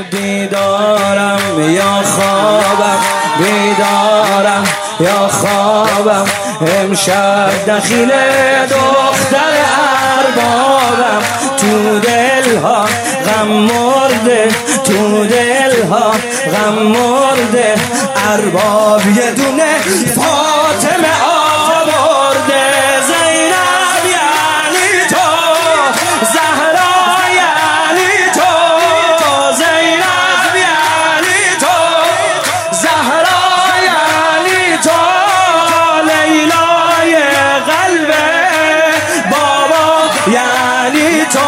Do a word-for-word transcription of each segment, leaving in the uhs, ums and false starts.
دیدارم یا خوابم، بیدارم یا خوابم، امشب دخیل دختر اربابم. تو دلها غم مرده، تو دلها غم مرده، ارباب یه دونه فاطمه آورده. زینب یعنی تو، زهرا یعنی تو، زینب یعنی تو، زهرا یعنی تو، لیلای قلب بابا یعنی تو،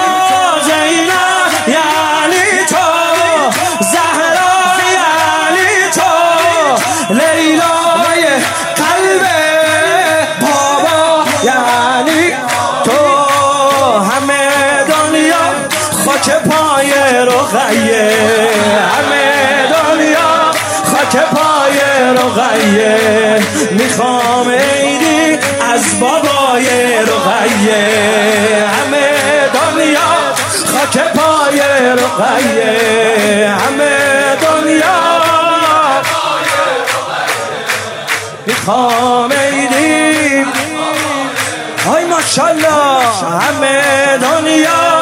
زینب یعنی تو، زهرا یعنی تو، لیلای قلب بابا یعنی تو. همه دنیا خاک پای رقیه، همه دنیا خاک پای رقیه، میخوام عیدی از بابای رقیه. همه دنیا خاک پای رقیه، همه دنیا میخوام عیدی. های ماشاءالله همه دنیا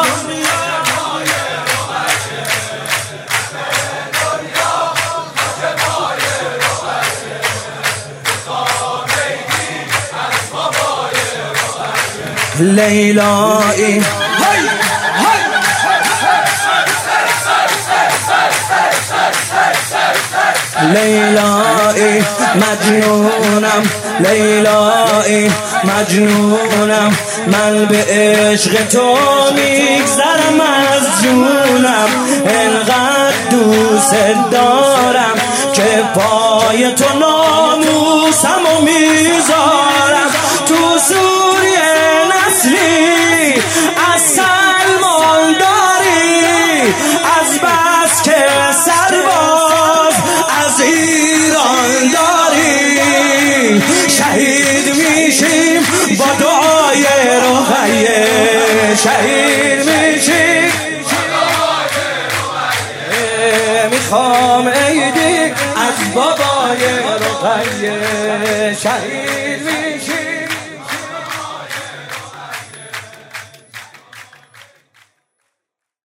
لیلایی لیلایی مجنونم، لیلایی مجنونم، من به عشق تو میگذرم از جونم. انقدر دوست دارم که پای تو ناموسم و میذارم. تو سوریه نسلی از سلمان داری، از بس که سرباز از ایران داری. شهید میشیم با دعای رقیه، شهید میشیم میخوام عیدی از بابای رقیه. شهید میشیم